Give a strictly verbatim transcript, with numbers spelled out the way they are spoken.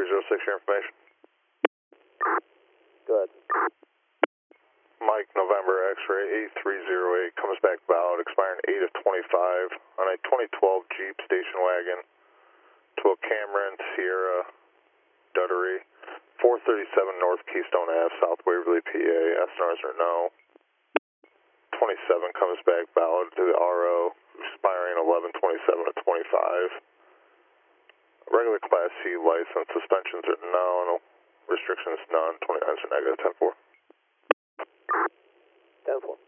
zero six, your information. Good. Mike, November, X-ray eight three zero eight, comes back valid, expiring eight of twenty-five on a twenty twelve Jeep station wagon to a Cameron Sierra Duttery, four thirty-seven North Keystone Ave, South Waverly, P A. S N Rs are no. twenty-seven comes back valid to the R O, expiring eleven twenty-seven of twenty-five. Regular Class C license, suspensions are no, no restrictions none, twenty-nines are negative, ten four. ten four.